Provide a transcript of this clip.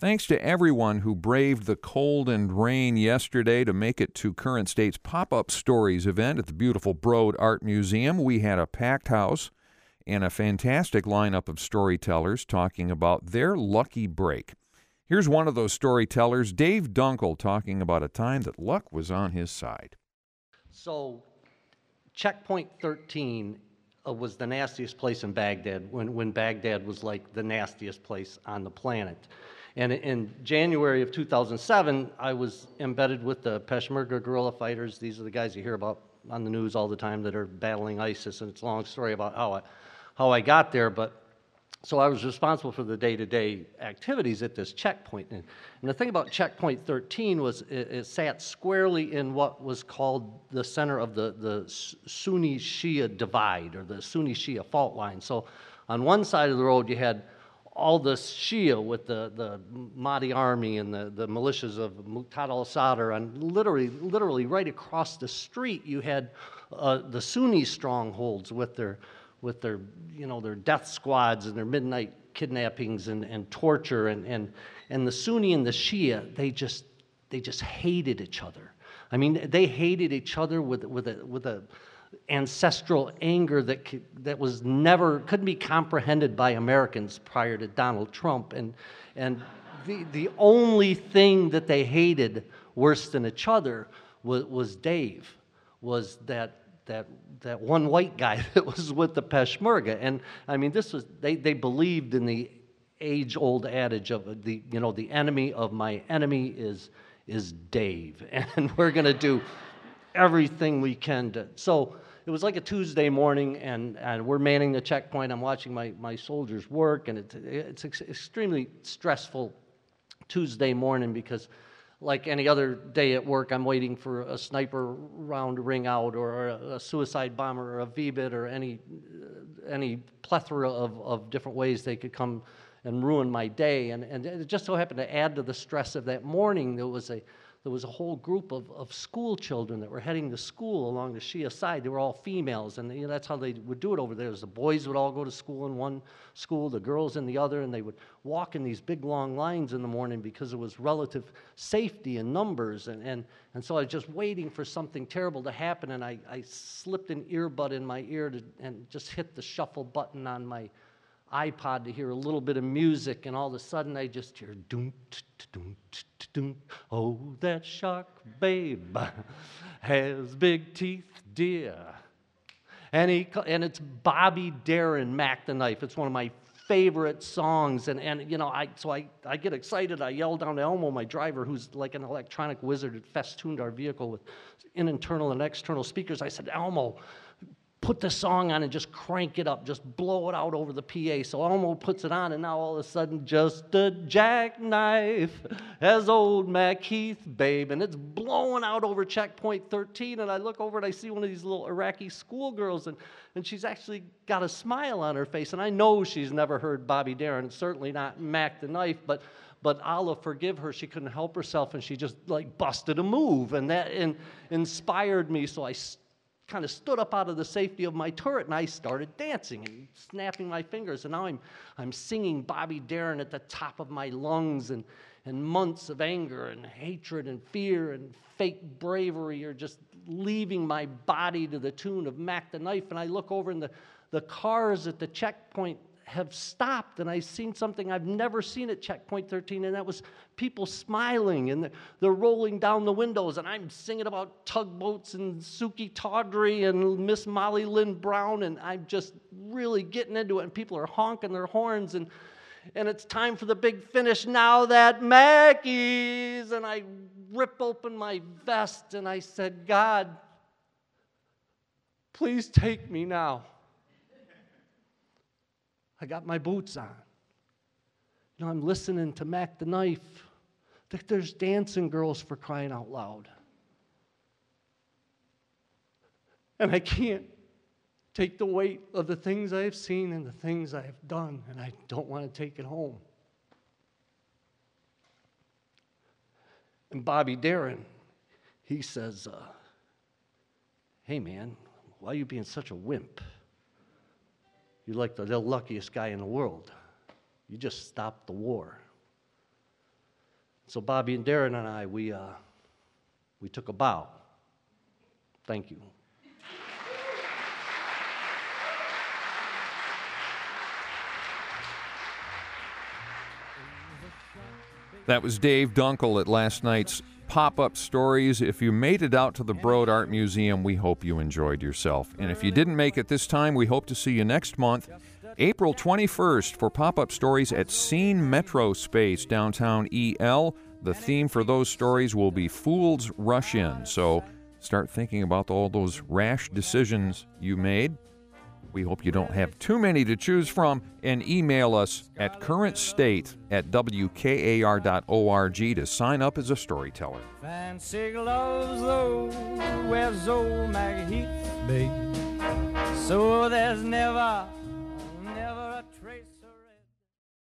Thanks to everyone who braved the cold and rain yesterday to make it to Current State's Pop-Up Stories event at the beautiful Broad Art Museum. We had a packed house and a fantastic lineup of storytellers talking about their lucky break. Here's one of those storytellers, Dave Dunkel, talking about a time that luck was on his side. So, Checkpoint 13 was the nastiest place in Baghdad when Baghdad was like the nastiest place on the planet. And in January of 2007, I was embedded with the Peshmerga guerrilla fighters. These are the guys you hear about on the news all the time that are battling ISIS, and it's a long story about how I got there. But so I was responsible for the day-to-day activities at this checkpoint. And the thing about Checkpoint 13 was it sat squarely in what was called the center of the Sunni-Shia divide, or the Sunni-Shia fault line. So on one side of the road, you had all the Shia with the Mahdi army and the militias of Muqtada al-Sadr, and literally right across the street you had the Sunni strongholds with their their death squads and their midnight kidnappings and torture, and the Sunni and the Shia, they just hated each other. I mean, they hated each other with a ancestral anger that was couldn't be comprehended by Americans prior to Donald Trump, and the only thing that they hated worse than each other was Dave, was that one white guy that was with the Peshmerga. And I mean, this was they believed in the age-old adage of the enemy of my enemy is Dave, and we're going to do everything we can to. So it was like a Tuesday morning, and we're manning the checkpoint. I'm watching my soldiers work, and it's extremely stressful Tuesday morning because, like any other day at work, I'm waiting for a sniper round to ring out, or a suicide bomber, or a VBIT, or any plethora of different ways they could come and ruin my day. And it just so happened to add to the stress of that morning, there was a whole group of school children that were heading to school along the Shia side. They were all females, and that's how they would do it over there. The boys would all go to school in one school, the girls in the other, and they would walk in these big long lines in the morning because it was relative safety in numbers. And so I was just waiting for something terrible to happen, and I slipped an earbud in my ear and just hit the shuffle button on my iPod to hear a little bit of music, and all of a sudden I just hear doom, doom, doom. Oh, that shark babe has big teeth, dear. And it's Bobby Darin, Mac the Knife. It's one of my favorite songs, and I get excited. I yell down to Elmo, my driver, who's like an electronic wizard, that festooned our vehicle with internal and external speakers. I said, Elmo, put the song on and just crank it up, just blow it out over the PA. So Elmo puts it on, and now all of a sudden, just a jackknife has old Mac Heath, babe. And it's blowing out over Checkpoint 13, and I look over and I see one of these little Iraqi schoolgirls, and she's actually got a smile on her face, and I know she's never heard Bobby Darin, certainly not Mac the Knife, but Allah forgive her, she couldn't help herself, and she just like busted a move, and that inspired me. So I kind of stood up out of the safety of my turret, and I started dancing and snapping my fingers, and now I'm singing Bobby Darin at the top of my lungs, and months of anger and hatred and fear and fake bravery are just leaving my body to the tune of Mac the Knife. And I look over, and the cars at the checkpoint have stopped, and I've seen something I've never seen at Checkpoint 13, and that was people smiling, and they're rolling down the windows, and I'm singing about tugboats and Suki Tawdry and Miss Molly Lynn Brown, and I'm just really getting into it, and people are honking their horns, and it's time for the big finish. Now that Mackey's, and I rip open my vest, and I said, God, please take me now. I got my boots on. I'm listening to Mac the Knife. There's dancing girls, for crying out loud. And I can't take the weight of the things I have seen and the things I have done, and I don't want to take it home. And Bobby Darin, he says, hey man, why are you being such a wimp? You're like the luckiest guy in the world. You just stopped the war. So Bobby and Darren and I, we took a bow. Thank you. That was Dave Dunkel at last night's Pop-Up Stories. If you made it out to the Broad Art Museum, we hope you enjoyed yourself. And if you didn't make it this time, we hope to see you next month, April 21st, for Pop-Up Stories at Scene Metro Space, downtown EL. The theme for those stories will be Fools Rush In. So start thinking about all those rash decisions you made. We hope you don't have too many to choose from, and email us at currentstate@wkar.org to sign up as a storyteller. Fancy gloves, though, where's old Maggie Heath, babe? So there's never